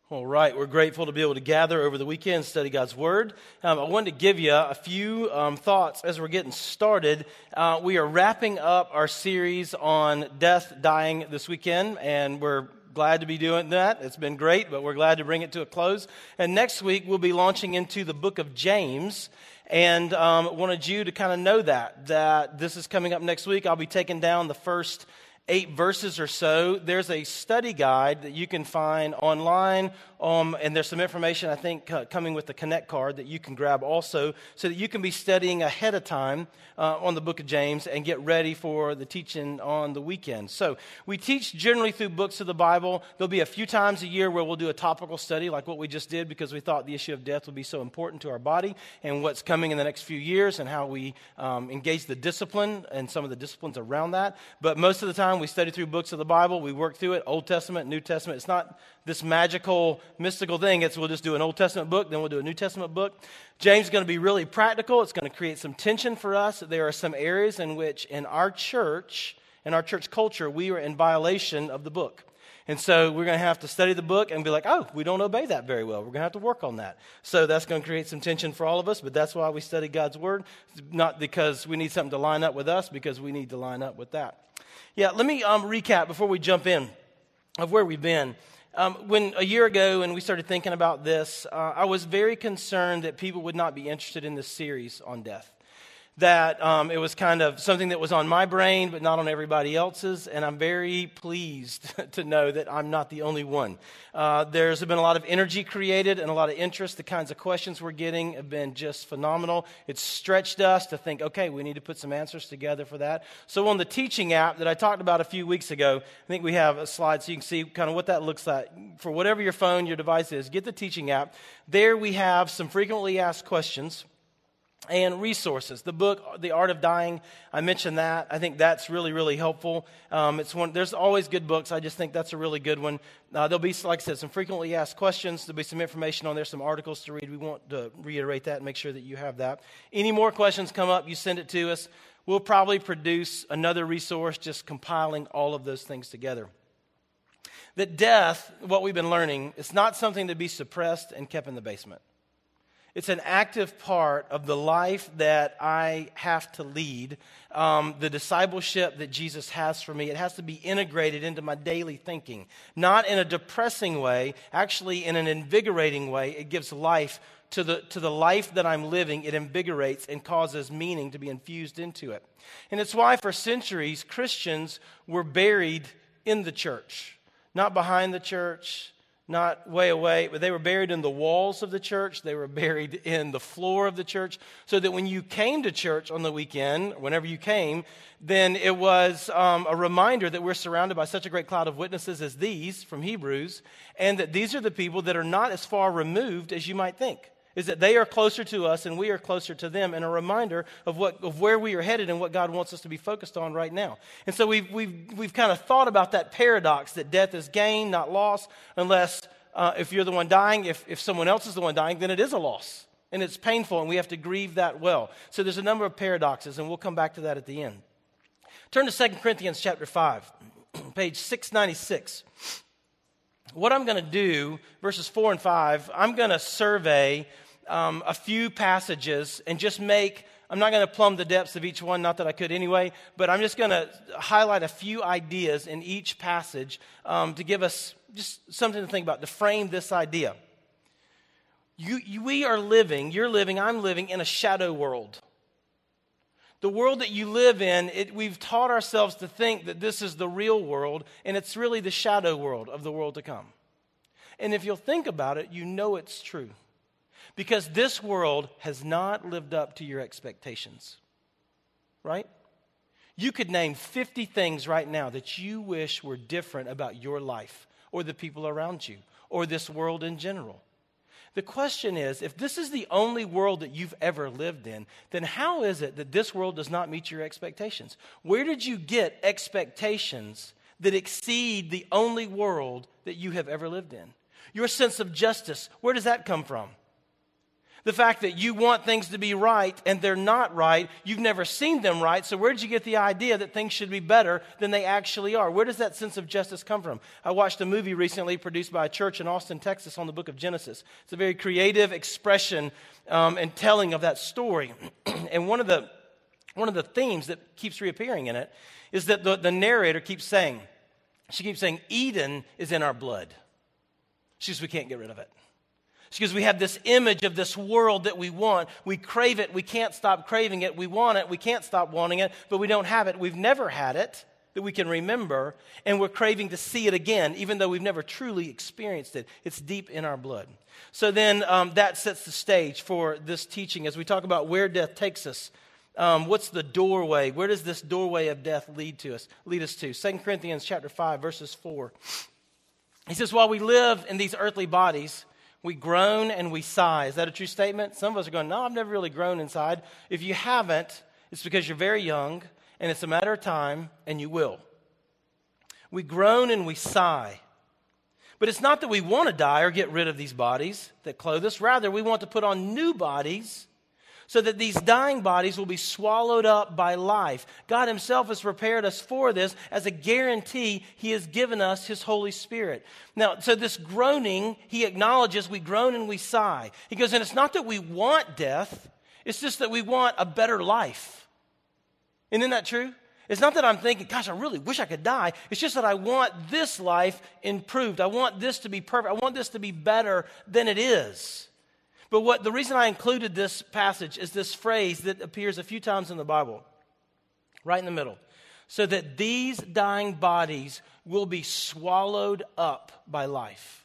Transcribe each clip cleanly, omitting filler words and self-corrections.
All right, we're grateful to be able to gather over the weekend and study God's Word. I wanted to give you a few thoughts as we're getting started. We are wrapping up our series on death, dying this weekend, and we're glad to be doing that. It's been great, but we're glad to bring it to a close. And next week, we'll be launching into the book of James, and wanted you to kind of know that this is coming up next week. I'll be taking down the first 8 verses or so. There's a study guide that you can find online, and there's some information, I think, coming with the Connect card that you can grab also, so that you can be studying ahead of time on the book of James and get ready for the teaching on the weekend. So we teach generally through books of the Bible. There'll be a few times a year where we'll do a topical study like what we just did, because we thought the issue of death would be so important to our body and what's coming in the next few years and how we engage the discipline and some of the disciplines around that. But most of the time we study through books of the Bible. We work through it, Old Testament, New Testament. It's not this magical, mystical thing. We'll just do an Old Testament book, then we'll do a New Testament book. James is going to be really practical. It's going to create some tension for us. There are some areas in which in our church culture, we are in violation of the book. And so we're going to have to study the book and be like, oh, we don't obey that very well. We're going to have to work on that. So that's going to create some tension for all of us, but that's why we study God's Word. Not because we need something to line up with us, because we need to line up with that. Yeah, let me recap before we jump in of where we've been. When a year ago, when we started thinking about this, I was very concerned that people would not be interested in this series on death. That it was kind of something that was on my brain, but not on everybody else's, and I'm very pleased to know that I'm not the only one. There's been a lot of energy created and a lot of interest. The kinds of questions we're getting have been just phenomenal. It's stretched us to think, okay, we need to put some answers together for that. So on the teaching app that I talked about a few weeks ago, I think we have a slide so you can see kind of what that looks like. For whatever your phone, your device is, get the teaching app. There we have some frequently asked questions and resources. The book, The Art of Dying, I mentioned that. I think that's really, really helpful. There's always good books. I just think that's a really good one. There'll be, like I said, some frequently asked questions. There'll be some information on there, some articles to read. We want to reiterate that and make sure that you have that. Any more questions come up, you send it to us. We'll probably produce another resource just compiling all of those things together. That death, what we've been learning, it's not something to be suppressed and kept in the basement. It's an active part of the life that I have to lead, the discipleship that Jesus has for me. It has to be integrated into my daily thinking, not in a depressing way, actually in an invigorating way. It gives life to the life that I'm living. It invigorates and causes meaning to be infused into it. And it's why for centuries, Christians were buried in the church, not behind the church, not way away, but they were buried in the walls of the church. They were buried in the floor of the church, so that when you came to church on the weekend, whenever you came, then it was a reminder that we're surrounded by such a great cloud of witnesses as these from Hebrews, and that these are the people that are not as far removed as you might think. Is that they are closer to us and we are closer to them, and a reminder of where we are headed and what God wants us to be focused on right now. And so we've kind of thought about that paradox that death is gain, not loss, unless if you're the one dying, if someone else is the one dying, then it is a loss. And it's painful, and we have to grieve that well. So there's a number of paradoxes, and we'll come back to that at the end. Turn to 2 Corinthians chapter 5, page 696. What I'm going to do, verses 4 and 5, I'm going to survey a few passages and just I'm not going to plumb the depths of each one, not that I could anyway, but I'm just going to highlight a few ideas in each passage to give us just something to think about, to frame this idea. You're living, I'm living in a shadow world. The world that you live in, we've taught ourselves to think that this is the real world, and it's really the shadow world of the world to come. And if you'll think about it, you know it's true. Because this world has not lived up to your expectations. Right? You could name 50 things right now that you wish were different about your life, or the people around you, or this world in general. The question is, if this is the only world that you've ever lived in, then how is it that this world does not meet your expectations? Where did you get expectations that exceed the only world that you have ever lived in? Your sense of justice, where does that come from? The fact that you want things to be right and they're not right, you've never seen them right, so where did you get the idea that things should be better than they actually are? Where does that sense of justice come from? I watched a movie recently produced by a church in Austin, Texas on the book of Genesis. It's a very creative expression and telling of that story. And one of the themes that keeps reappearing in it is that the narrator keeps saying, Eden is in our blood. She says, we can't get rid of it. Because we have this image of this world that we want. We crave it. We can't stop craving it. We want it. We can't stop wanting it, but we don't have it. We've never had it that we can remember, and we're craving to see it again, even though we've never truly experienced it. It's deep in our blood. So then that sets the stage for this teaching as we talk about where death takes us. What's the doorway? Where does this doorway of death lead us to? 2 Corinthians chapter 5, verses 4. He says, while we live in these earthly bodies, we groan and we sigh. Is that a true statement? Some of us are going, no, I've never really groaned inside. If you haven't, it's because you're very young, and it's a matter of time, and you will. We groan and we sigh. But it's not that we want to die or get rid of these bodies that clothe us. Rather, we want to put on new bodies so that these dying bodies will be swallowed up by life. God himself has prepared us for this. As a guarantee, he has given us his Holy Spirit. Now, so this groaning, he acknowledges we groan and we sigh. He goes, and it's not that we want death, it's just that we want a better life. Isn't that true? It's not that I'm thinking, gosh, I really wish I could die. It's just that I want this life improved. I want this to be perfect. I want this to be better than it is. But the reason I included this passage is this phrase that appears a few times in the Bible, right in the middle. So that these dying bodies will be swallowed up by life.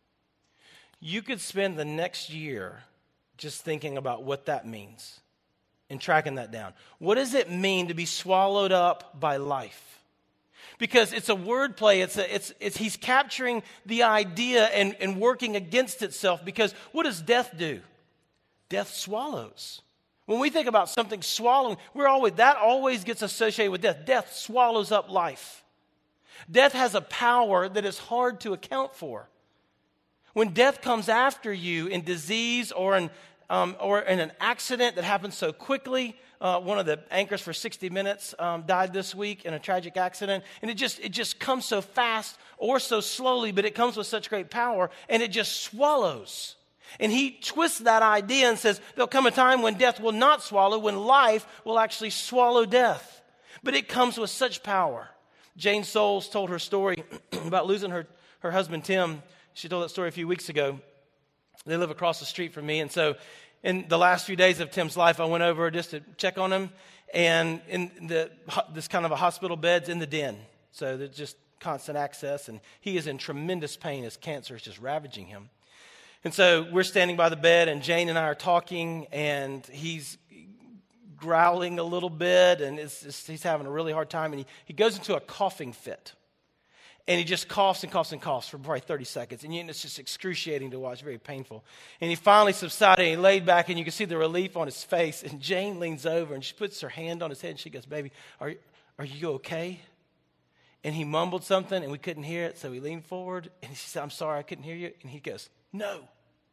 You could spend the next year just thinking about what that means and tracking that down. What does it mean to be swallowed up by life? Because it's a wordplay. He's capturing the idea and working against itself. Because what does death do? Death swallows. When we think about something swallowing, that always gets associated with death. Death swallows up life. Death has a power that is hard to account for. When death comes after you in disease or in an accident that happens so quickly. One of the anchors for 60 Minutes died this week in a tragic accident. And it just comes so fast or so slowly, but it comes with such great power, and it just swallows. And he twists that idea and says, there'll come a time when death will not swallow, when life will actually swallow death. But it comes with such power. Jane Souls told her story about losing her husband, Tim. She told that story a few weeks ago. They live across the street from me, and so in the last few days of Tim's life, I went over just to check on him, and in this kind of a hospital bed's in the den, so there's just constant access, and he is in tremendous pain as cancer is just ravaging him. And so we're standing by the bed, and Jane and I are talking, and he's growling a little bit, and he's having a really hard time, and he goes into a coughing fit. And he just coughs and coughs and coughs for probably 30 seconds. And it's just excruciating to watch, very painful. And he finally subsided, and he laid back, and you can see the relief on his face. And Jane leans over, and she puts her hand on his head, and she goes, baby, are you okay? And he mumbled something, and we couldn't hear it, so he leaned forward, and she said, I'm sorry, I couldn't hear you. And he goes, no.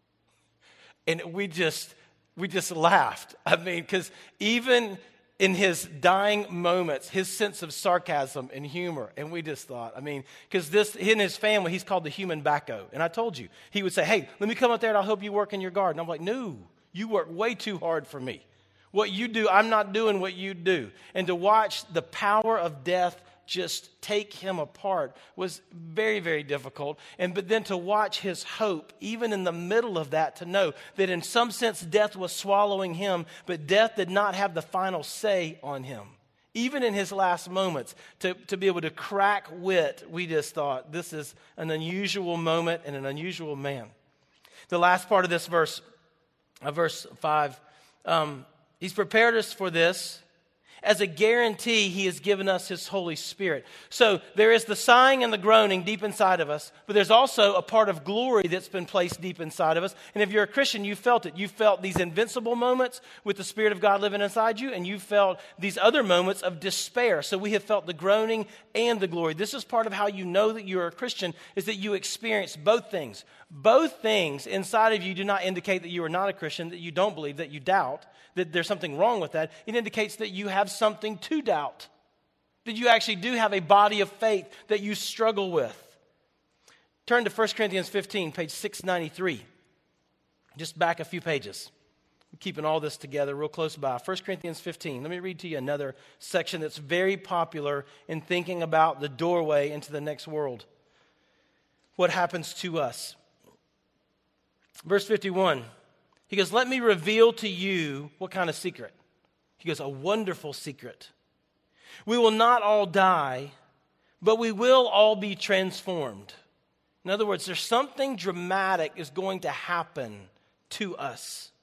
And we just laughed. I mean, because even in his dying moments, his sense of sarcasm and humor. And we just thought, because in his family, he's called the human backhoe. And I told you, he would say, hey, let me come up there and I'll help you work in your garden. I'm like, no, you work way too hard for me. What you do, I'm not doing what you do. And to watch the power of death just take him apart was very, very difficult. But then to watch his hope, even in the middle of that, to know that in some sense death was swallowing him, but death did not have the final say on him. Even in his last moments, to be able to crack wit, we just thought this is an unusual moment and an unusual man. The last part of this verse 5, he's prepared us for this. As a guarantee, he has given us his Holy Spirit. So there is the sighing and the groaning deep inside of us, but there's also a part of glory that's been placed deep inside of us. And if you're a Christian, you felt it. You felt these invincible moments with the Spirit of God living inside you, and you felt these other moments of despair. So we have felt the groaning and the glory. This is part of how you know that you're a Christian, is that you experience both things. Both things inside of you do not indicate that you are not a Christian, that you don't believe, that you doubt, that there's something wrong with that. It indicates that you have something to doubt, that you actually do have a body of faith that you struggle with. Turn to 1 Corinthians 15, page 693. Just back a few pages. I'm keeping all this together real close by. 1 Corinthians 15. Let me read to you another section that's very popular in thinking about the doorway into the next world. What happens to us? Verse 51. He goes, let me reveal to you what kind of secret? He goes, a wonderful secret. We will not all die, but we will all be transformed. In other words, there's something dramatic is going to happen to us.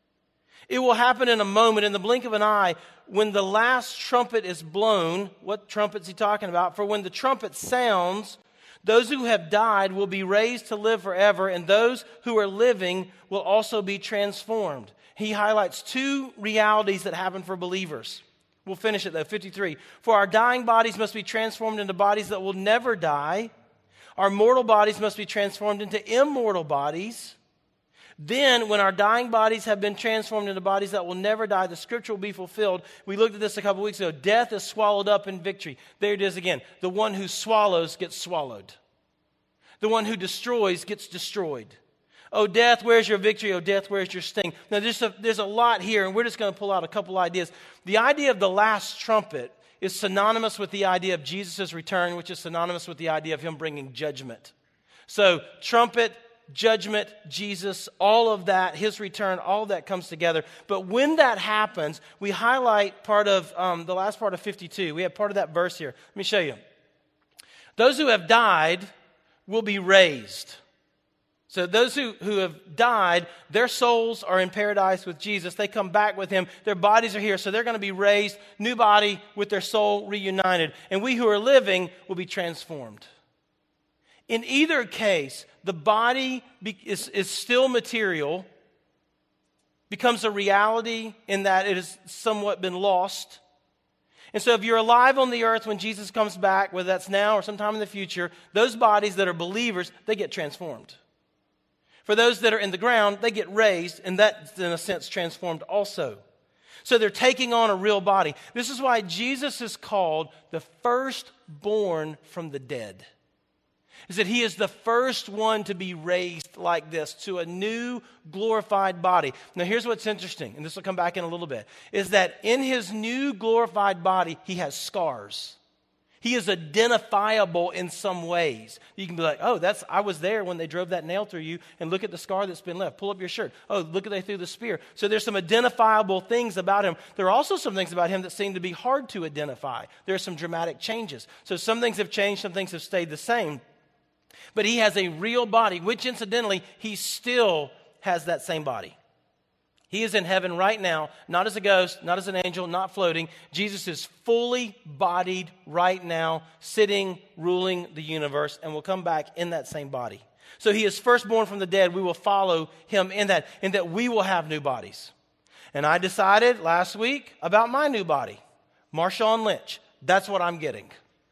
It will happen in a moment, in the blink of an eye, when the last trumpet is blown. What trumpet is he talking about? For when the trumpet sounds, those who have died will be raised to live forever, and those who are living will also be transformed. He highlights two realities that happen for believers. We'll finish it though, 53. For our dying bodies must be transformed into bodies that will never die. Our mortal bodies must be transformed into immortal bodies. Then, when our dying bodies have been transformed into bodies that will never die, the scripture will be fulfilled. We looked at this a couple weeks ago. Death is swallowed up in victory. There it is again. The one who swallows gets swallowed. The one who destroys gets destroyed. Oh, death, where's your victory? Oh, death, where's your sting? Now, there's a lot here, and we're just going to pull out a couple ideas. The idea of the last trumpet is synonymous with the idea of Jesus' return, which is synonymous with the idea of him bringing judgment. So, trumpet, judgment, Jesus, all of that, his return, all of that comes together. But when that happens, we highlight part of the last part of 52. We have part of that verse here. Let me show you. Those who have died will be raised. So those who have died, their souls are in paradise with Jesus. They come back with him. Their bodies are here, so they're going to be raised, new body with their soul reunited. And we who are living will be transformed. In either case, the body is still material, becomes a reality in that it has somewhat been lost. And so if you're alive on the earth when Jesus comes back, whether that's now or sometime in the future, those bodies that are believers, they get transformed. For those that are in the ground, they get raised, and that's in a sense transformed also. So they're taking on a real body. This is why Jesus is called the firstborn from the dead. Is that he is the first one to be raised like this to a new glorified body. Now here's what's interesting, and this will come back in a little bit, is that in his new glorified body, he has scars. He is identifiable in some ways. You can be like, oh, I was there when they drove that nail through you, and look at the scar that's been left. Pull up your shirt. Oh, look at they threw the spear. So there's some identifiable things about him. There are also some things about him that seem to be hard to identify. There are some dramatic changes. So some things have changed, some things have stayed the same. But he has a real body, which incidentally, he still has that same body. He is in heaven right now, not as a ghost, not as an angel, not floating. Jesus is fully bodied right now, sitting, ruling the universe, and will come back in that same body. So he is firstborn from the dead. We will follow him in that we will have new bodies. And I decided last week about my new body, Marshawn Lynch. That's what I'm getting.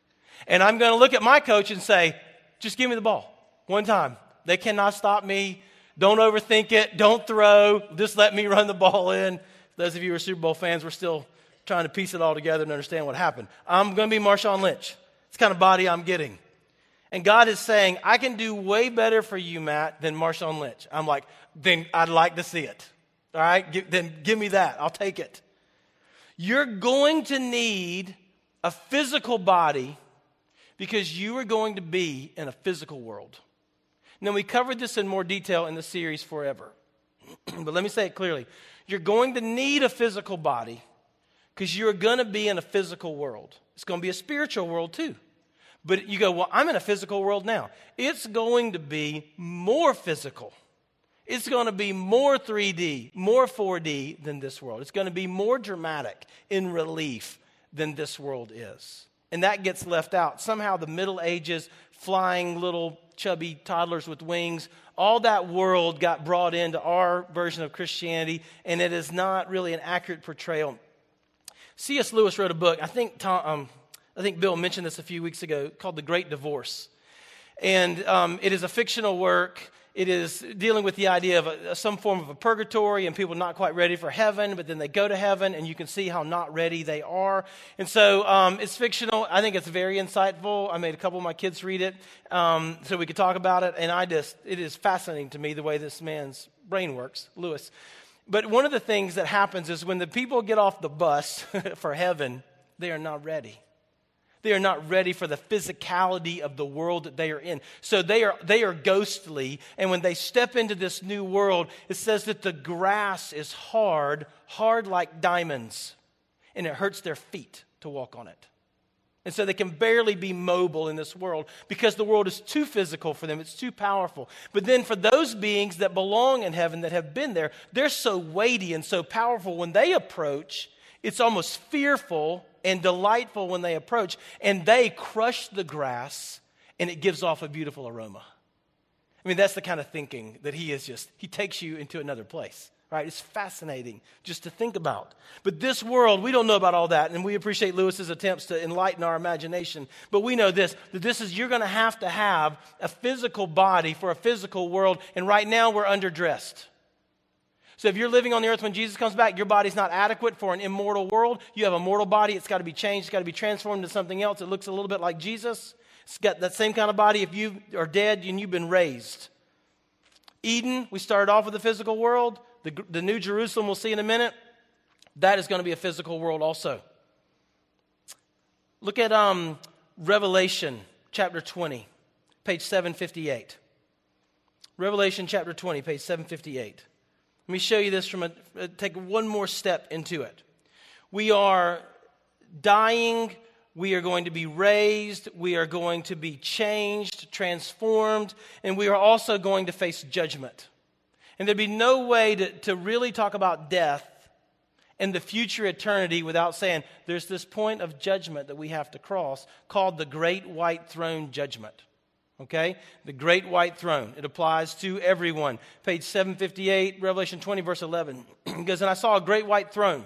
And I'm going to look at my coach and say, just give me the ball one time. They cannot stop me. Don't overthink it. Don't throw. Just let me run the ball in. Those of you who are Super Bowl fans, we're still trying to piece it all together and understand what happened. I'm going to be Marshawn Lynch. It's the kind of body I'm getting. And God is saying, I can do way better for you, Matt, than Marshawn Lynch. I'm like, then I'd like to see it. All right? Then give me that. I'll take it. You're going to need a physical body because you are going to be in a physical world. Now, we covered this in more detail in the series Forever. But let me say it clearly. You're going to need a physical body because you're going to be in a physical world. It's going to be a spiritual world too. But you go, well, I'm in a physical world now. It's going to be more physical. It's going to be more 3D, more 4D than this world. It's going to be more dramatic in relief than this world is. And that gets left out. Somehow the Middle Ages, flying little chubby toddlers with wings, all that world got brought into our version of Christianity, and it is not really an accurate portrayal. C.S. Lewis wrote a book, I think Bill mentioned this a few weeks ago, called The Great Divorce. And it is a fictional work. It is dealing with the idea of some form of a purgatory and people not quite ready for heaven, but then they go to heaven and you can see how not ready they are. And so it's fictional. I think it's very insightful. I made a couple of my kids read it so we could talk about it. And it is fascinating to me the way this man's brain works, Lewis. But one of the things that happens is when the people get off the bus for heaven, they are not ready. They are not ready for the physicality of the world that they are in. So they are ghostly. And when they step into this new world, it says that the grass is hard like diamonds. And it hurts their feet to walk on it. And so they can barely be mobile in this world because the world is too physical for them. It's too powerful. But then for those beings that belong in heaven that have been there, they're so weighty and so powerful. When they approach, it's almost fearful and delightful when they approach, and they crush the grass, and it gives off a beautiful aroma. I mean, that's the kind of thinking that he takes you into another place, right? It's fascinating just to think about. But this world, we don't know about all that, and we appreciate Lewis's attempts to enlighten our imagination, but we know that you're going to have a physical body for a physical world, and right now we're underdressed. So if you're living on the earth when Jesus comes back, your body's not adequate for an immortal world. You have a mortal body. It's got to be changed. It's got to be transformed into something else. It looks a little bit like Jesus. It's got that same kind of body if you are dead and you've been raised. Eden, we started off with the physical world. The New Jerusalem we'll see in a minute. That is going to be a physical world also. Look at Revelation chapter 20, page 758. Revelation chapter 20, page 758. Let me show you this take one more step into it. We are dying. We are going to be raised. We are going to be changed, transformed, and we are also going to face judgment. And there'd be no way to really talk about death and the future eternity without saying there's this point of judgment that we have to cross called the Great White Throne Judgment. Okay? The Great White Throne. It applies to everyone. Page 758, Revelation 20, verse 11. It goes, and I saw a great white throne,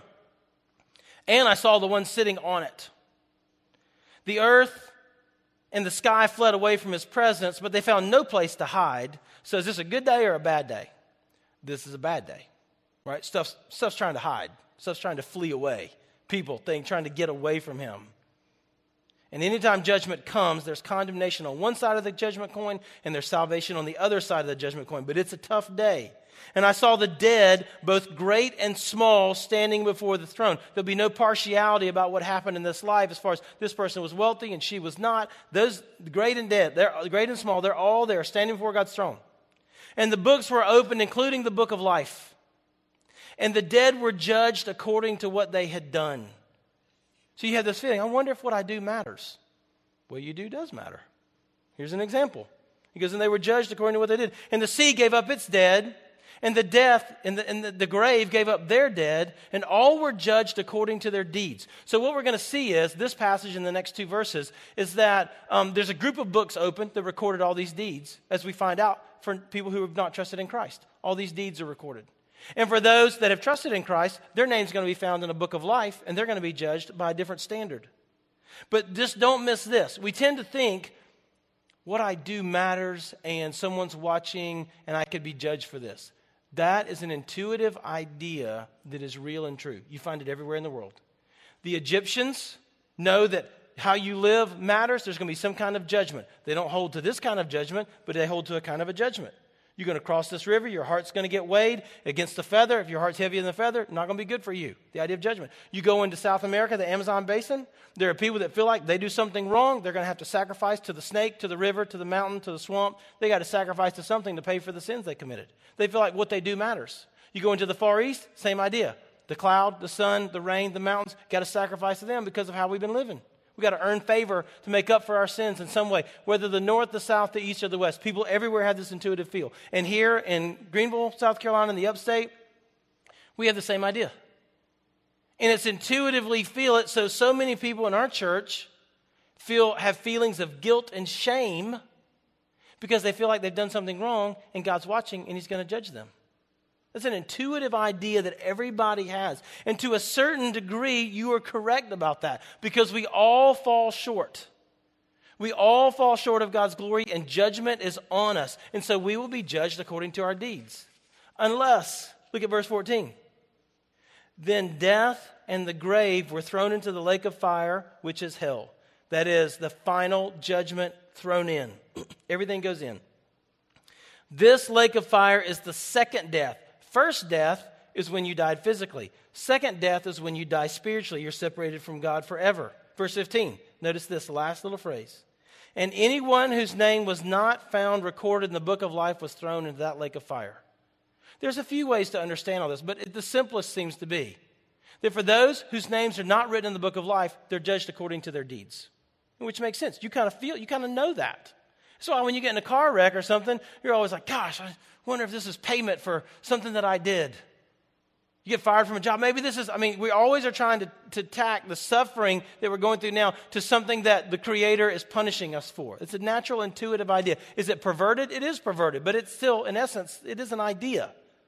and I saw the one sitting on it. The earth and the sky fled away from his presence, but they found no place to hide. So is this a good day or a bad day? This is a bad day. Right? Stuff's trying to hide. Stuff's trying to flee away. People trying to get away from him. And anytime judgment comes, there's condemnation on one side of the judgment coin and there's salvation on the other side of the judgment coin. But it's a tough day. And I saw the dead, both great and small, standing before the throne. There'll be no partiality about what happened in this life as far as this person was wealthy and she was not. Those great and dead, they're great and small, they're all there standing before God's throne. And the books were opened, including the book of life. And the dead were judged according to what they had done. So you have this feeling, I wonder if what I do matters. What you do does matter. Here's an example. He goes, and they were judged according to what they did. And the sea gave up its dead, and the death and the grave gave up their dead, and all were judged according to their deeds. So what we're going to see is, this passage in the next two verses, is that there's a group of books open that recorded all these deeds, as we find out for people who have not trusted in Christ. All these deeds are recorded. And for those that have trusted in Christ, their name's going to be found in a book of life, and they're going to be judged by a different standard. But just don't miss this. We tend to think what I do matters, and someone's watching, and I could be judged for this. That is an intuitive idea that is real and true. You find it everywhere in the world. The Egyptians know that how you live matters. There's going to be some kind of judgment. They don't hold to this kind of judgment, but they hold to a kind of a judgment. You're going to cross this river. Your heart's going to get weighed against the feather. If your heart's heavier than the feather, not going to be good for you. The idea of judgment. You go into South America, the Amazon basin. There are people that feel like they do something wrong. They're going to have to sacrifice to the snake, to the river, to the mountain, to the swamp. They got to sacrifice to something to pay for the sins they committed. They feel like what they do matters. You go into the Far East, same idea. The cloud, the sun, the rain, the mountains, got to sacrifice to them because of how we've been living. We've got to earn favor to make up for our sins in some way, whether the north, the south, the east, or the west. People everywhere have this intuitive feel. And here in Greenville, South Carolina, in the upstate, we have the same idea. And it's intuitively feel it. So many people in our church have feelings of guilt and shame because they feel like they've done something wrong and God's watching and he's going to judge them. That's an intuitive idea that everybody has. And to a certain degree, you are correct about that because we all fall short. We all fall short of God's glory and judgment is on us. And so we will be judged according to our deeds. Unless, look at verse 14. Then death and the grave were thrown into the lake of fire, which is hell. That is the final judgment thrown in. Everything goes in. This lake of fire is the second death. First death is when you died physically. Second death is when you die spiritually. You're separated from God forever. Verse 15. Notice this last little phrase. And anyone whose name was not found recorded in the book of life was thrown into that lake of fire. There's a few ways to understand all this, but the simplest seems to be that for those whose names are not written in the book of life, they're judged according to their deeds. Which makes sense. You kind of know that. So when you get in a car wreck or something, you're always like, gosh, I wonder if this is payment for something that I did. You get fired from a job. Maybe this is, we always are trying to tack the suffering that we're going through now to something that the Creator is punishing us for. It's a natural, intuitive idea. Is it perverted? It is perverted, but it's still, in essence, it is an idea.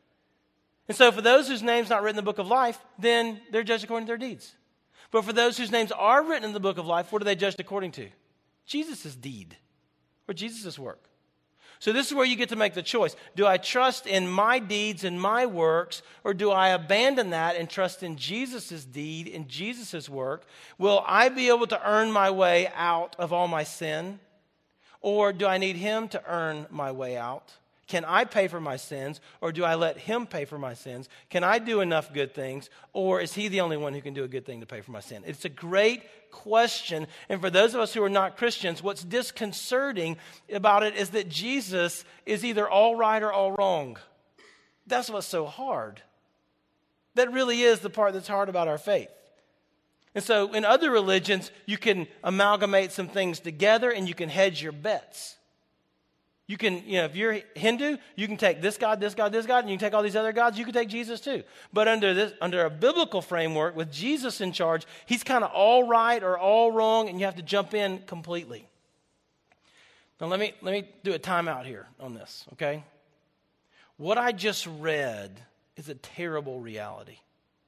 And so for those whose name's not written in the book of life, then they're judged according to their deeds. But for those whose names are written in the book of life, what are they judged according to? Jesus' deed or Jesus' work. So this is where you get to make the choice. Do I trust in my deeds and my works, or do I abandon that and trust in Jesus' deed and Jesus' work? Will I be able to earn my way out of all my sin? Or do I need him to earn my way out? Can I pay for my sins, or do I let him pay for my sins? Can I do enough good things, or is he the only one who can do a good thing to pay for my sin? It's a great question, and for those of us who are not Christians, what's disconcerting about it is that Jesus is either all right or all wrong. That's what's so hard. That really is the part that's hard about our faith. And so in other religions, you can amalgamate some things together and you can hedge your bets. You can, if you're Hindu, you can take this God, this God, this God, and you can take all these other gods. You can take Jesus too. But under a biblical framework with Jesus in charge, he's kind of all right or all wrong, and you have to jump in completely. Now let me do a timeout here on this, okay? What I just read is a terrible reality.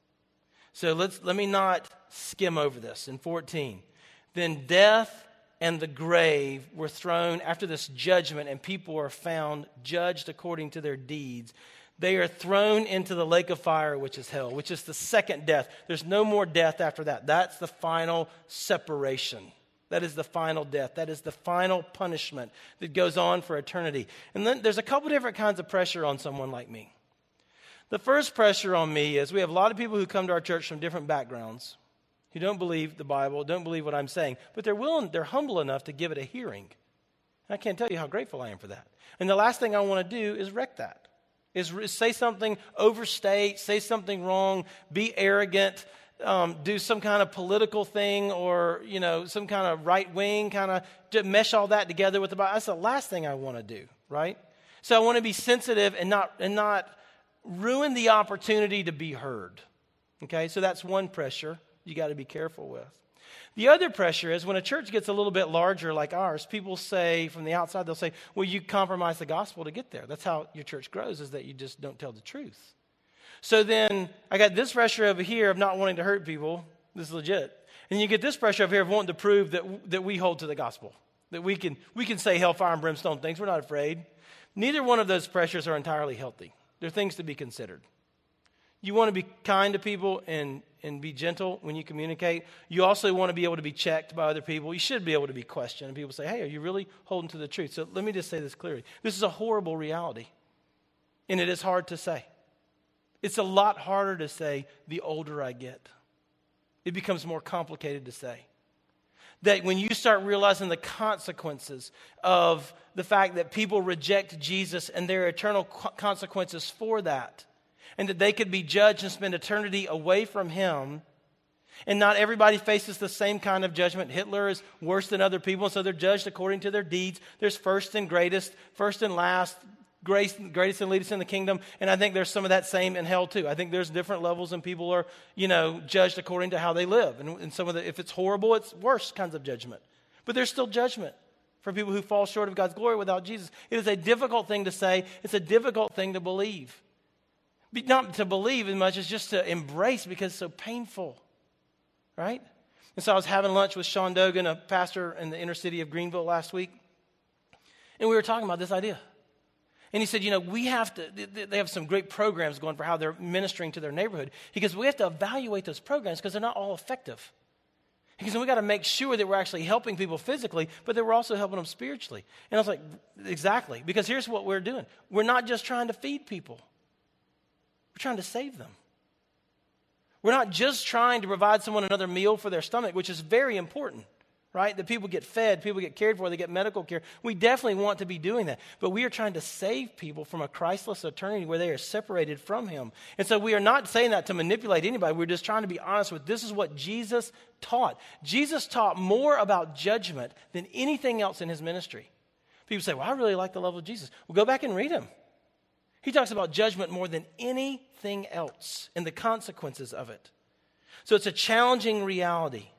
So let me not skim over this. In 14, then death and the grave were thrown after this judgment, and people are found judged according to their deeds. They are thrown into the lake of fire, which is hell, which is the second death. There's no more death after that. That's the final separation. That is the final death. That is the final punishment that goes on for eternity. And then there's a couple different kinds of pressure on someone like me. The first pressure on me is we have a lot of people who come to our church from different backgrounds, who don't believe the Bible, don't believe what I'm saying, but they're humble enough to give it a hearing. And I can't tell you how grateful I am for that. And the last thing I want to do is wreck that, is say something, overstate, say something wrong, be arrogant, do some kind of political thing or, some kind of right wing kind of, to mesh all that together with the Bible. That's the last thing I want to do, right? So I want to be sensitive and not ruin the opportunity to be heard. Okay, so that's one pressure you got to be careful with. The other pressure is when a church gets a little bit larger like ours, people say from the outside, they'll say, well, you compromise the gospel to get there. That's how your church grows, is that you just don't tell the truth. So then I got this pressure over here of not wanting to hurt people. This is legit. And you get this pressure over here of wanting to prove that we hold to the gospel, that we can say hellfire and brimstone things. We're not afraid. Neither one of those pressures are entirely healthy. They're things to be considered. You want to be kind to people and be gentle when you communicate. You also want to be able to be checked by other people. You should be able to be questioned. And people say, hey, are you really holding to the truth? So let me just say this clearly. This is a horrible reality. And it is hard to say. It's a lot harder to say the older I get. It becomes more complicated to say. That when you start realizing the consequences of the fact that people reject Jesus and their eternal consequences for that, and that they could be judged and spend eternity away from him, and not everybody faces the same kind of judgment. Hitler is worse than other people, and so they're judged according to their deeds. There's first and greatest, first and last, greatest and leadest in the kingdom. And I think there's some of that same in hell too. I think there's different levels and people are, judged according to how they live. And some of if it's horrible, it's worse kinds of judgment. But there's still judgment for people who fall short of God's glory without Jesus. It is a difficult thing to say. It's a difficult thing to believe. Not to believe as much as just to embrace because it's so painful, right? And so I was having lunch with Sean Dogan, a pastor in the inner city of Greenville last week, and we were talking about this idea. And he said, they have some great programs going for how they're ministering to their neighborhood. He goes, we have to evaluate those programs because they're not all effective. He goes, we got to make sure that we're actually helping people physically, but that we're also helping them spiritually. And I was like, exactly, because here's what we're doing. We're not just trying to feed people. We're trying to save them. We're not just trying to provide someone another meal for their stomach, which is very important, right? That people get fed, people get cared for, they get medical care. We definitely want to be doing that. But we are trying to save people from a Christless eternity where they are separated from Him. And so we are not saying that to manipulate anybody. We're just trying to be honest with this is what Jesus taught. Jesus taught more about judgment than anything else in His ministry. People say, well, I really like the love of Jesus. Well, go back and read Him. He talks about judgment more than anything else and the consequences of it. So it's a challenging reality.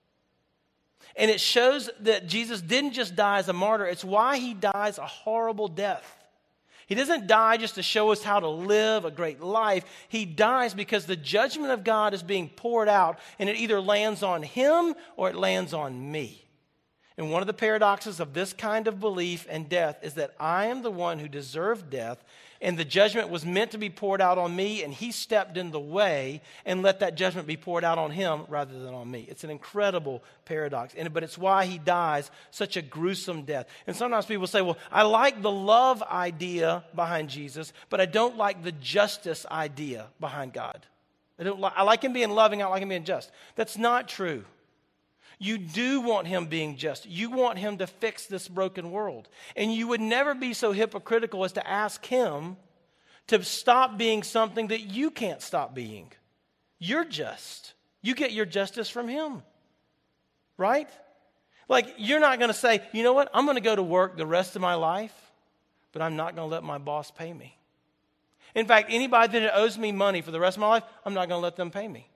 And it shows that Jesus didn't just die as a martyr. It's why He dies a horrible death. He doesn't die just to show us how to live a great life. He dies because the judgment of God is being poured out, and it either lands on Him or it lands on me. And one of the paradoxes of this kind of belief and death is that I am the one who deserved death, and the judgment was meant to be poured out on me, and He stepped in the way and let that judgment be poured out on Him rather than on me. It's an incredible paradox, but it's why He dies such a gruesome death. And sometimes people say, well, I like the love idea behind Jesus, but I don't like the justice idea behind God. I like Him being loving, I like Him being just. That's not true. You do want Him being just. You want Him to fix this broken world. And you would never be so hypocritical as to ask Him to stop being something that you can't stop being. You're just. You get your justice from Him. Right? Like, you're not going to say, you know what, I'm going to go to work the rest of my life, but I'm not going to let my boss pay me. In fact, anybody that owes me money for the rest of my life, I'm not going to let them pay me.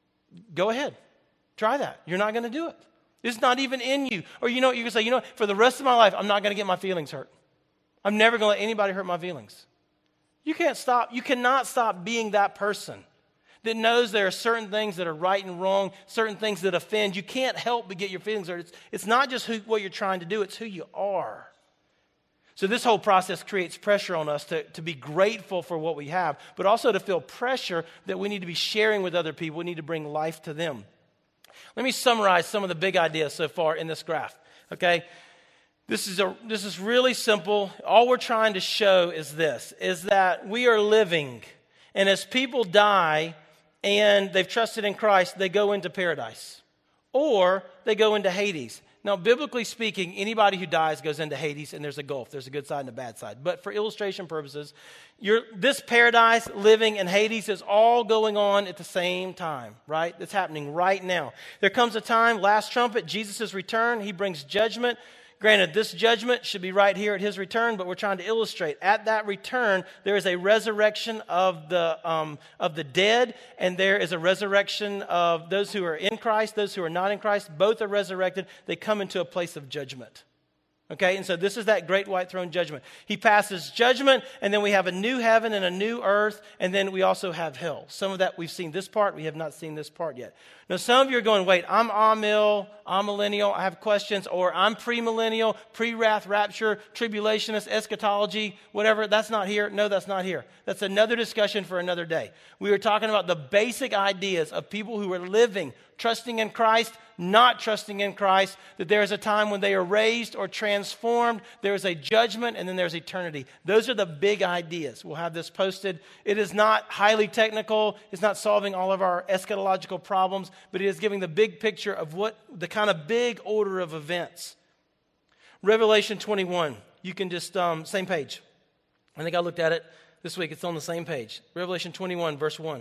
Go ahead. Try that. You're not going to do it. It's not even in you. Or you can say, for the rest of my life, I'm not going to get my feelings hurt. I'm never going to let anybody hurt my feelings. You cannot stop being that person that knows there are certain things that are right and wrong, certain things that offend. You can't help but get your feelings hurt. It's not just what you're trying to do, it's who you are. So this whole process creates pressure on us to be grateful for what we have, but also to feel pressure that we need to be sharing with other people. We need to bring life to them. Let me summarize some of the big ideas so far in this graph, okay? This is really simple. All we're trying to show is that we are living, and as people die and they've trusted in Christ, they go into paradise, or they go into Hades. Now, biblically speaking, anybody who dies goes into Hades, and there's a gulf. There's a good side and a bad side. But for illustration purposes, this paradise, living, and Hades is all going on at the same time, right? It's happening right now. There comes a time, last trumpet, Jesus' return. He brings judgment. Granted, this judgment should be right here at His return, but we're trying to illustrate. At that return, there is a resurrection of the dead, and there is a resurrection of those who are in Christ, those who are not in Christ. Both are resurrected. They come into a place of judgment. Okay, and so this is that great white throne judgment. He passes judgment, and then we have a new heaven and a new earth, and then we also have hell. Some of that we've seen this part, we have not seen this part yet. Now, some of you are going, wait, I'm amil, I'm millennial, I have questions, or I'm premillennial, pre-wrath, rapture, tribulationist, eschatology, whatever. That's not here. No, that's not here. That's another discussion for another day. We were talking about the basic ideas of people who are living, trusting in Christ, not trusting in Christ, that there is a time when they are raised or transformed, there is a judgment, and then there's eternity. Those are the big ideas. We'll have this posted. It is not highly technical. It's not solving all of our eschatological problems, but it is giving the big picture of what the kind of big order of events. Revelation 21. You can just, same page. I think I looked at it this week. It's on the same page. Revelation 21, verse 1.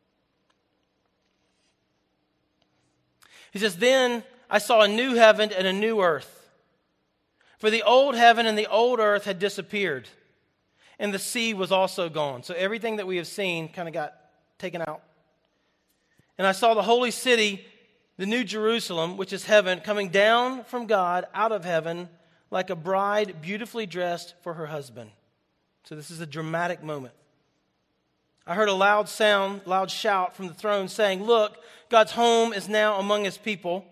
He says, then I saw a new heaven and a new earth. For the old heaven and the old earth had disappeared, and the sea was also gone. So everything that we have seen kind of got taken out. And I saw the holy city, the new Jerusalem, which is heaven, coming down from God out of heaven like a bride beautifully dressed for her husband. So this is a dramatic moment. I heard a loud shout from the throne saying, "Look, God's home is now among his people.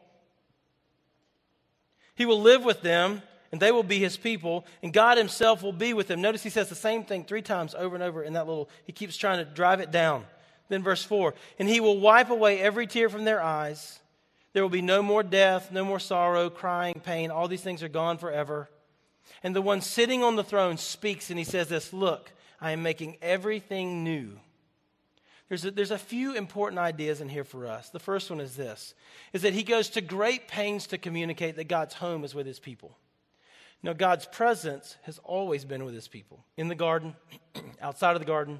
He will live with them, and they will be his people, and God himself will be with them." Notice he says the same thing 3 times over and over in that he keeps trying to drive it down. Then verse 4, "And he will wipe away every tear from their eyes. There will be no more death, no more sorrow, crying, pain. All these things are gone forever." And the one sitting on the throne speaks, and he says this, "Look, I am making everything new." There's a few important ideas in here for us. The first one is this, is that he goes to great pains to communicate that God's home is with his people. Now, God's presence has always been with his people. In the garden, outside of the garden,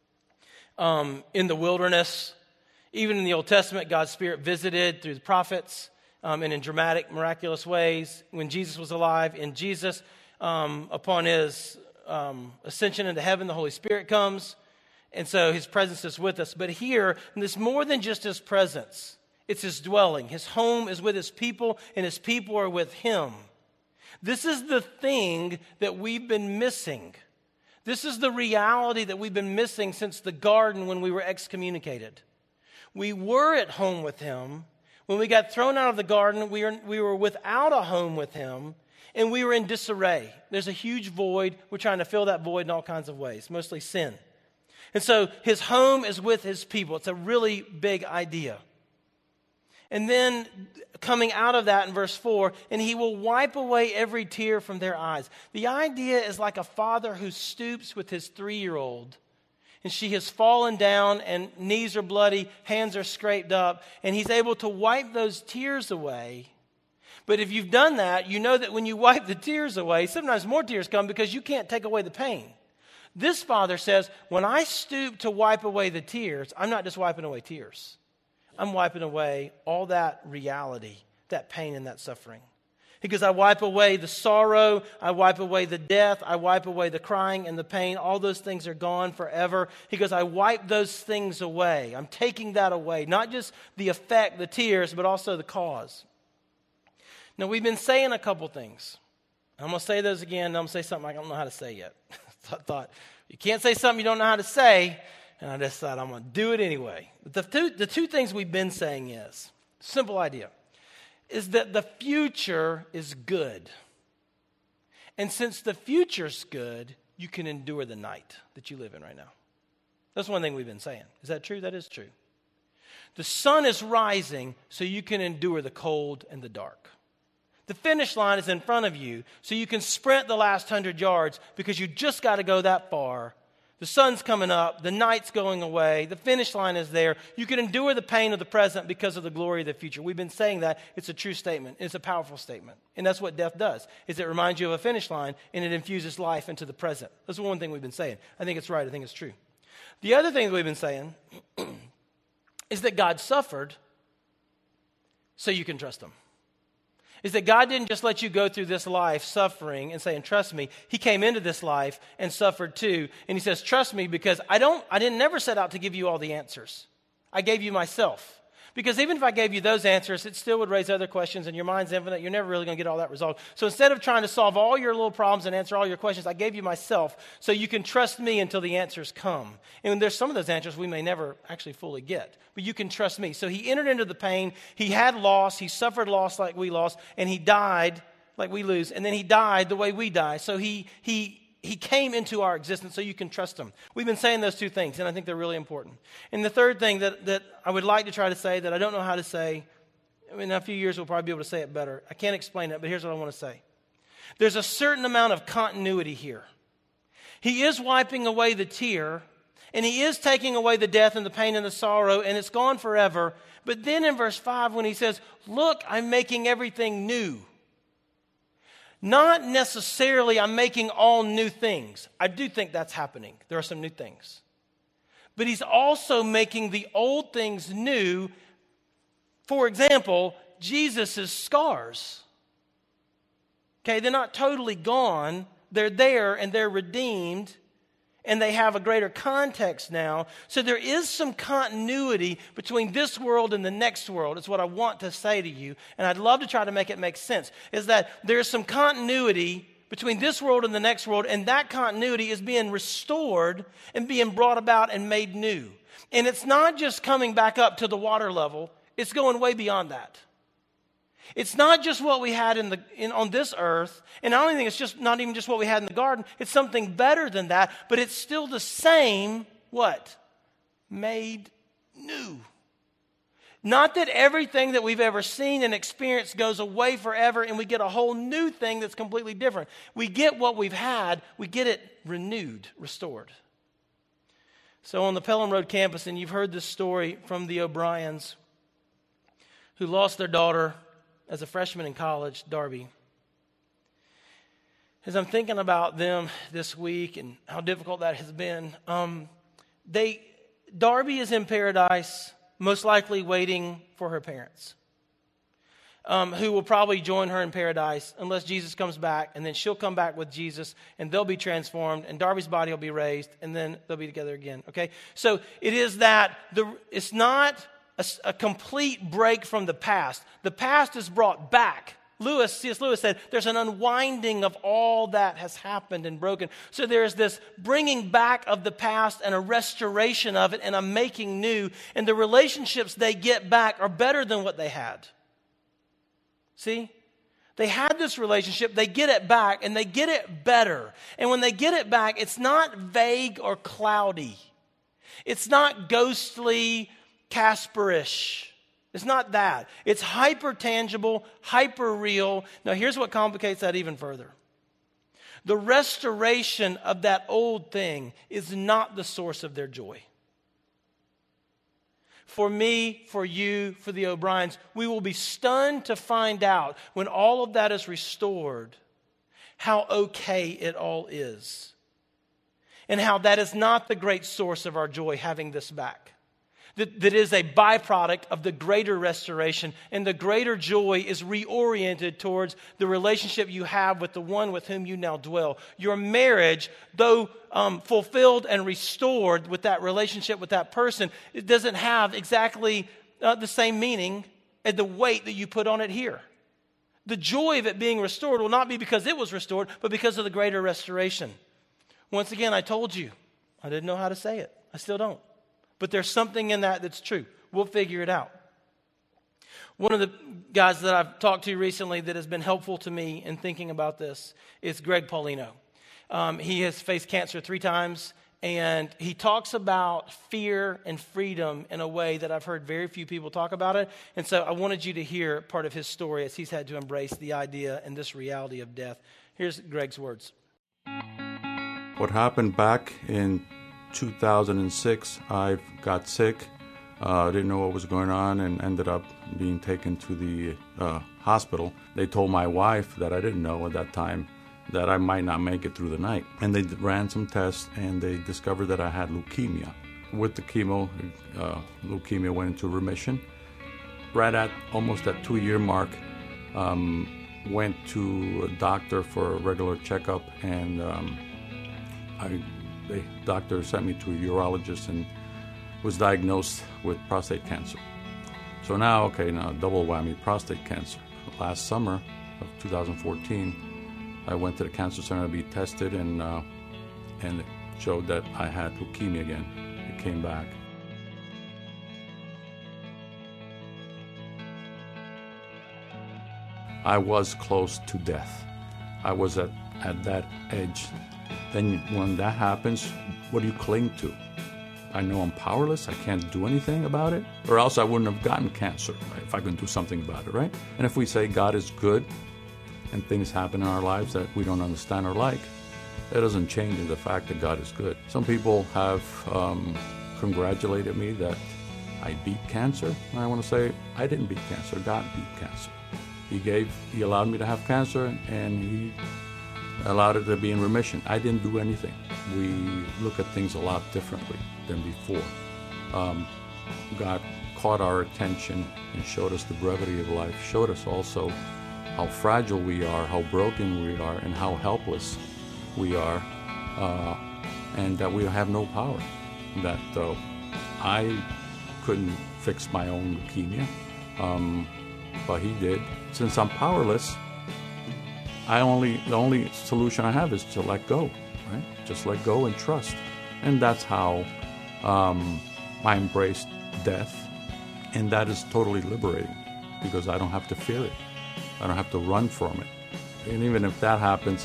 in the wilderness. Even in the Old Testament, God's Spirit visited through the prophets and in dramatic, miraculous ways. When Jesus was alive, in Jesus, upon his ascension into heaven, the Holy Spirit comes. And so his presence is with us. But here, it's more than just his presence. It's his dwelling. His home is with his people, and his people are with him. This is the thing that we've been missing. This is the reality that we've been missing since the garden when we were excommunicated. We were at home with him. When we got thrown out of the garden, we were without a home with him, and we were in disarray. There's a huge void. We're trying to fill that void in all kinds of ways, mostly sin. And so his home is with his people. It's a really big idea. And then coming out of that in verse 4, "And he will wipe away every tear from their eyes." The idea is like a father who stoops with his 3-year-old, and she has fallen down and knees are bloody, hands are scraped up, and he's able to wipe those tears away. But if you've done that, you know that when you wipe the tears away, sometimes more tears come because you can't take away the pain. This father says, when I stoop to wipe away the tears, I'm not just wiping away tears. I'm wiping away all that reality, that pain and that suffering. Because I wipe away the sorrow, I wipe away the death, I wipe away the crying and the pain. All those things are gone forever. He goes, I wipe those things away. I'm taking that away. Not just the effect, the tears, but also the cause. Now, we've been saying a couple things. I'm going to say those again, and I'm going to say something I don't know how to say yet. I thought, you can't say something you don't know how to say, and I just thought I'm going to do it anyway. But the two things we've been saying is, simple idea, is that the future is good. And since the future's good, you can endure the night that you live in right now. That's one thing we've been saying. Is that true? That is true. The sun is rising so you can endure the cold and the dark. The finish line is in front of you, so you can sprint the last 100 yards because you just got to go that far. The sun's coming up, the night's going away, the finish line is there. You can endure the pain of the present because of the glory of the future. We've been saying that. It's a true statement. It's a powerful statement. And that's what death does, is it reminds you of a finish line and it infuses life into the present. That's one thing we've been saying. I think it's right. I think it's true. The other thing that we've been saying is that God suffered so you can trust him. Is that God didn't just let you go through this life suffering and saying, trust me. He came into this life and suffered too. And he says, trust me because I didn't never set out to give you all the answers. I gave you myself. Because even if I gave you those answers, it still would raise other questions and your mind's infinite. You're never really going to get all that resolved. So instead of trying to solve all your little problems and answer all your questions, I gave you myself so you can trust me until the answers come. And there's some of those answers we may never actually fully get. But you can trust me. So he entered into the pain. He had loss. He suffered loss like we lost. And he died like we lose. And then he died the way we die. So he came into our existence so you can trust him. We've been saying those two things, and I think they're really important. And the third thing that I would like to try to say that I don't know how to say, in a few years we'll probably be able to say it better. I can't explain it, but here's what I want to say. There's a certain amount of continuity here. He is wiping away the tear, and he is taking away the death and the pain and the sorrow, and it's gone forever. But then in verse 5 when he says, look, I'm making everything new. Not necessarily I'm making all new things. I do think that's happening. There are some new things. But he's also making the old things new. For example, Jesus' scars. Okay, they're not totally gone. They're there and they're redeemed. and they have a greater context now. So there is some continuity between this world and the next world, is what I want to say to you. And I'd love to try to make it make sense, is that there's some continuity between this world and the next world, and that continuity is being restored and being brought about and made new. And it's not just coming back up to the water level, it's going way beyond that. It's not just what we had on this earth, and I don't think it's just not even just what we had in the garden. It's something better than that, but it's still the same, what? Made new. Not that everything that we've ever seen and experienced goes away forever and we get a whole new thing that's completely different. We get what we've had, we get it renewed, restored. So on the Pelham Road campus, and you've heard this story from the O'Briens, who lost their daughter as a freshman in college, Darby. As I'm thinking about them this week and how difficult that has been, Darby is in paradise, most likely waiting for her parents, who will probably join her in paradise unless Jesus comes back, and then she'll come back with Jesus, and they'll be transformed, and Darby's body will be raised, and then they'll be together again, okay? So it is that it's not a complete break from the past. The past is brought back. C.S. Lewis said there's an unwinding of all that has happened and broken. So there's this bringing back of the past and a restoration of it and a making new. And the relationships they get back are better than what they had. See? They had this relationship, they get it back, and they get it better. And when they get it back, it's not vague or cloudy. It's not ghostly, Casperish. It's not that. It's hyper tangible, hyper real. Now here's what complicates that even further. The restoration of that old thing is not the source of their joy. For me, for you, for the O'Briens, we will be stunned to find out when all of that is restored how okay it all is. And how that is not the great source of our joy, having this back. That is a byproduct of the greater restoration, and the greater joy is reoriented towards the relationship you have with the one with whom you now dwell. Your marriage, though fulfilled and restored with that relationship with that person, it doesn't have exactly the same meaning and the weight that you put on it here. The joy of it being restored will not be because it was restored, but because of the greater restoration. Once again, I told you, I didn't know how to say it. I still don't. But there's something in that that's true. We'll figure it out. One of the guys that I've talked to recently that has been helpful to me in thinking about this is Greg Paulino. He has faced cancer 3 times, and he talks about fear and freedom in a way that I've heard very few people talk about it. And so I wanted you to hear part of his story as he's had to embrace the idea and this reality of death. Here's Greg's words. What happened back in 2006, I got sick, didn't know what was going on, and ended up being taken to the hospital. They told my wife that I didn't know at that time that I might not make it through the night. And they ran some tests, and they discovered that I had leukemia. With the chemo, leukemia went into remission. Right at almost that 2-year mark, went to a doctor for a regular checkup, and the doctor sent me to a urologist and was diagnosed with prostate cancer. So now double whammy, prostate cancer. Last summer of 2014, I went to the cancer center to be tested, and it showed that I had leukemia again. It came back. I was close to death. I was at that edge. Then when that happens, what do you cling to? I know I'm powerless, I can't do anything about it, or else I wouldn't have gotten cancer, right, if I could do something about it, right? And if we say God is good and things happen in our lives that we don't understand or like, that doesn't change the fact that God is good. Some people have congratulated me that I beat cancer, and I want to say I didn't beat cancer, God beat cancer. He allowed me to have cancer, and He allowed it to be in remission. I didn't do anything. We look at things a lot differently than before. God caught our attention and showed us the brevity of life, showed us also how fragile we are, how broken we are, and how helpless we are. and that we have no power. That I couldn't fix my own leukemia, but he did. Since I'm powerless, the only solution I have is to let go, right? Just let go and trust. And that's how I embraced death, and that is totally liberating because I don't have to fear it. I don't have to run from it. And even if that happens,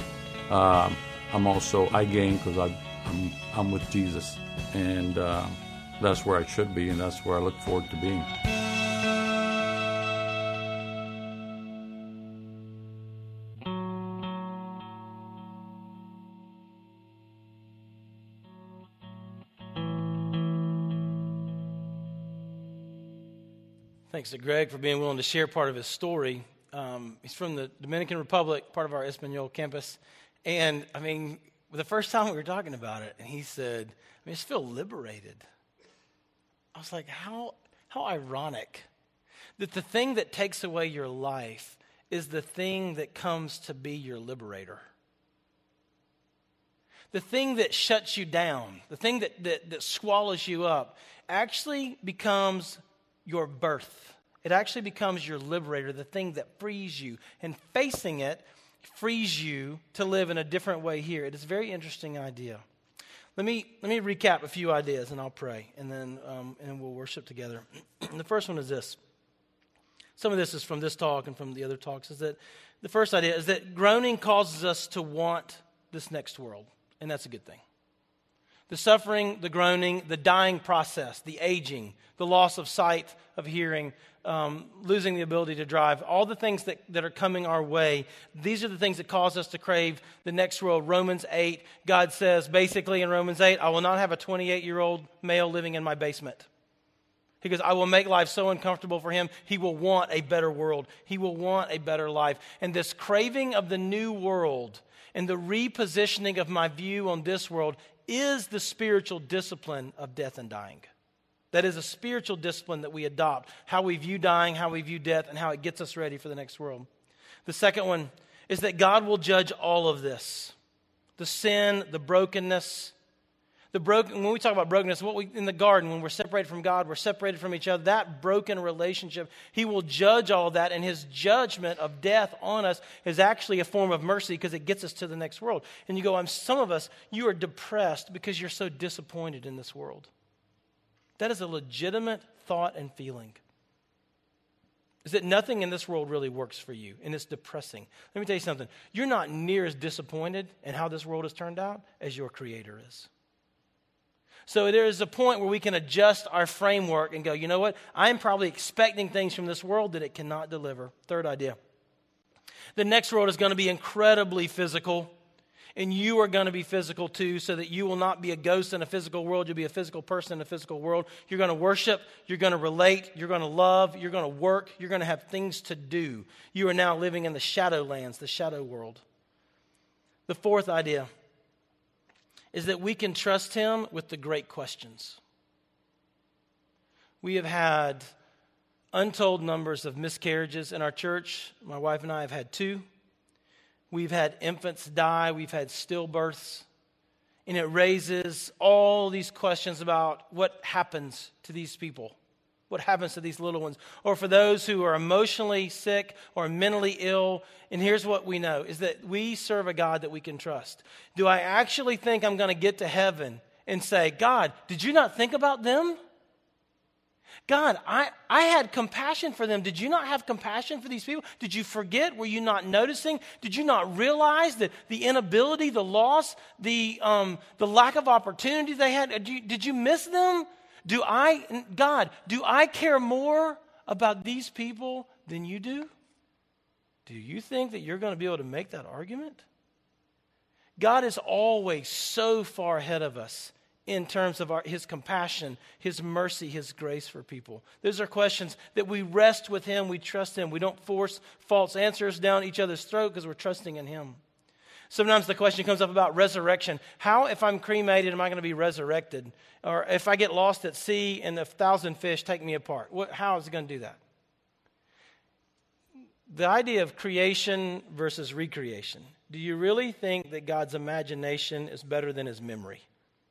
I gain because I'm with Jesus, and that's where I should be, and that's where I look forward to being. Thanks to Greg for being willing to share part of his story. He's from the Dominican Republic, part of our Espanol campus. And, the first time we were talking about it, and he said, I just feel liberated. I was like, how ironic that the thing that takes away your life is the thing that comes to be your liberator. The thing that shuts you down, the thing that swallows you up, actually becomes your birth. It actually becomes your liberator, the thing that frees you. And facing it frees you to live in a different way here. It is a very interesting idea. Let me recap a few ideas, and I'll pray, and then we'll worship together. The first one is this. Some of this is from this talk and from the other talks. Is that the first idea is that groaning causes us to want this next world, and that's a good thing. The suffering, the groaning, the dying process, the aging, the loss of sight, of hearing, losing the ability to drive, all the things that are coming our way, these are the things that cause us to crave the next world. Romans 8, God says basically in Romans 8, I will not have a 28-year-old male living in my basement. He goes, I will make life so uncomfortable for him, he will want a better world. He will want a better life. And this craving of the new world and the repositioning of my view on this world is the spiritual discipline of death and dying. That is a spiritual discipline that we adopt, how we view dying, how we view death, and how it gets us ready for the next world. The second one is that God will judge all of this. The sin, the brokenness. When we talk about brokenness, in the garden, when we're separated from God, we're separated from each other, that broken relationship, He will judge all of that, and His judgment of death on us is actually a form of mercy because it gets us to the next world. And you go, some of us, you are depressed because you're so disappointed in this world. That is a legitimate thought and feeling. Is that nothing in this world really works for you, and it's depressing. Let me tell you something. You're not near as disappointed in how this world has turned out as your Creator is. So there is a point where we can adjust our framework and go, you know what? I'm probably expecting things from this world that it cannot deliver. Third idea. The next world is going to be incredibly physical, and you are going to be physical too, so that you will not be a ghost in a physical world. You'll be a physical person in a physical world. You're going to worship. You're going to relate. You're going to love. You're going to work. You're going to have things to do. You are now living in the shadow lands, the shadow world. The fourth idea is that we can trust Him with the great questions. We have had untold numbers of miscarriages in our church. My wife and I have had 2. We've had infants die. We've had stillbirths. And it raises all these questions about what happens to these people. What happens to these little ones? Or for those who are emotionally sick or mentally ill. And here's what we know, is that we serve a God that we can trust. Do I actually think I'm going to get to heaven and say, God, did you not think about them? God, I had compassion for them. Did you not have compassion for these people? Did you forget? Were you not noticing? Did you not realize that the inability, the loss, the lack of opportunity they had? Did you miss them? Do I care more about these people than you do? Do you think that you're going to be able to make that argument? God is always so far ahead of us in terms of His compassion, His mercy, His grace for people. Those are questions that we rest with Him, we trust Him. We don't force false answers down each other's throat because we're trusting in Him. Sometimes the question comes up about resurrection. How, if I'm cremated, am I going to be resurrected? Or if I get lost at sea and 1,000 fish take me apart, how is it going to do that? The idea of creation versus recreation. Do you really think that God's imagination is better than His memory?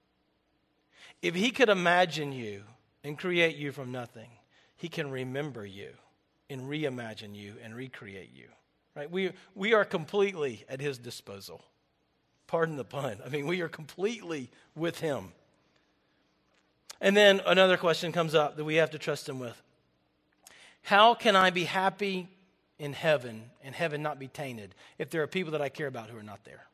If he could imagine you and create you from nothing, he can remember you and reimagine you and recreate you. Right? We are completely at his disposal. Pardon the pun. I mean, we are completely with him. And then another question comes up that we have to trust him with. How can I be happy in heaven and heaven not be tainted if there are people that I care about who are not there?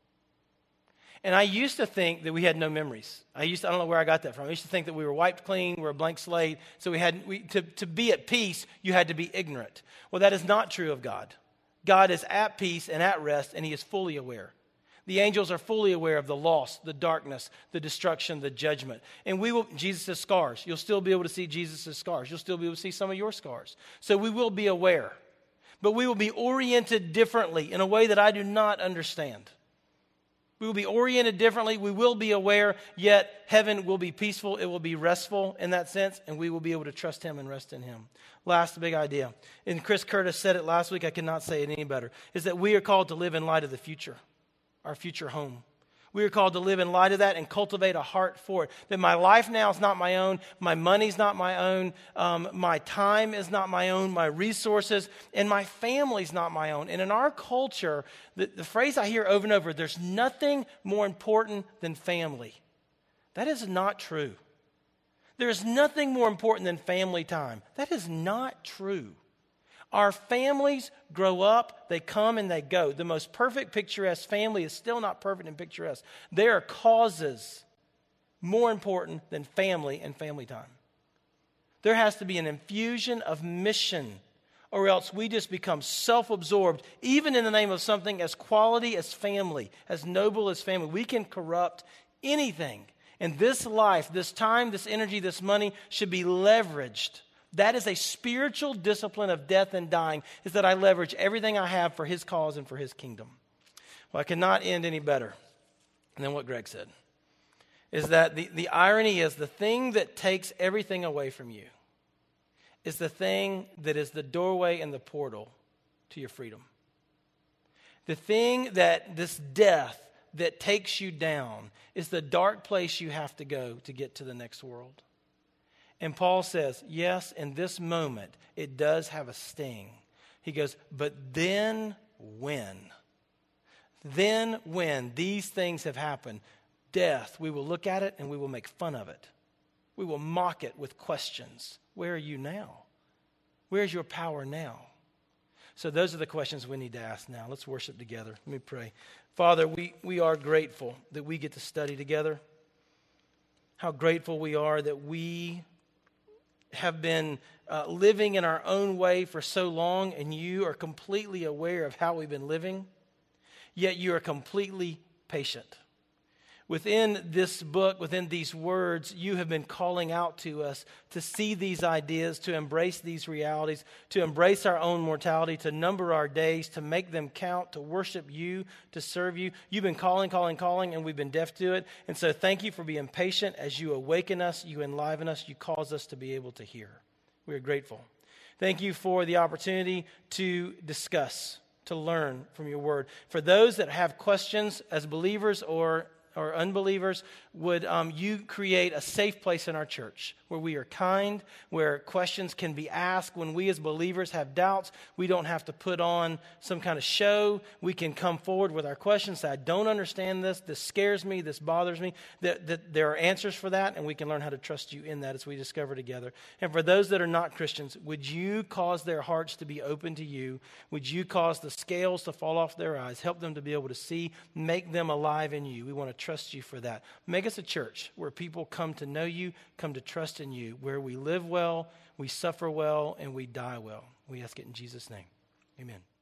And I used to think that we had no memories. I don't know where I got that from. I used to think that we were wiped clean, we were a blank slate. So to be at peace, you had to be ignorant. Well, that is not true of God. God is at peace and at rest, and he is fully aware. The angels are fully aware of the loss, the darkness, the destruction, the judgment. And Jesus' scars. You'll still be able to see Jesus' scars. You'll still be able to see some of your scars. So we will be aware. But we will be oriented differently in a way that I do not understand. We will be oriented differently. We will be aware, yet heaven will be peaceful. It will be restful in that sense, and we will be able to trust him and rest in him. Last big idea, and Chris Curtis said it last week, I cannot say it any better, is that we are called to live in light of the future, our future home. We are called to live in light of that and cultivate a heart for it. That my life now is not my own, my money's not my own, my time is not my own, my resources, and my family's not my own. And in our culture, the phrase I hear over and over, there's nothing more important than family. That is not true. There's nothing more important than family time. That is not true. Our families grow up, they come and they go. The most perfect picturesque family is still not perfect and picturesque. There are causes more important than family and family time. There has to be an infusion of mission, or else we just become self-absorbed, even in the name of something as quality as family, as noble as family. We can corrupt anything. And this life, this time, this energy, this money should be leveraged. That is a spiritual discipline of death and dying, is that I leverage everything I have for his cause and for his kingdom. Well, I cannot end any better than what Greg said, is that the irony is the thing that takes everything away from you is the thing that is the doorway and the portal to your freedom. The thing that this death that takes you down is the dark place you have to go to get to the next world. And Paul says, yes, in this moment, it does have a sting. He goes, but then when these things have happened, death, we will look at it and we will make fun of it. We will mock it with questions. Where are you now? Where's your power now? So those are the questions we need to ask now. Let's worship together. Let me pray. Father, we are grateful that we get to study together. How grateful we are that we have been living in our own way for so long, and you are completely aware of how we've been living, yet you are completely patient. Within this book, within these words, you have been calling out to us to see these ideas, to embrace these realities, to embrace our own mortality, to number our days, to make them count, to worship you, to serve you. You've been calling, and we've been deaf to it. And so thank you for being patient as you awaken us, you enliven us, you cause us to be able to hear. We are grateful. Thank you for the opportunity to discuss, to learn from your word. For those that have questions as believers or unbelievers, would you create a safe place in our church where we are kind, where questions can be asked. When we as believers have doubts, we don't have to put on some kind of show. We can come forward with our questions, say, I don't understand this scares me, this bothers me. That there are answers for that, and we can learn how to trust you in that as we discover together. And for those that are not Christians, would you cause their hearts to be open to you? Would you cause the scales to fall off their eyes, help them to be able to see, make them alive in you? We want to trust you for that. Make us a church where people come to know you, come to trust in you, where we live well, we suffer well, and we die well. We ask it in Jesus' name. Amen.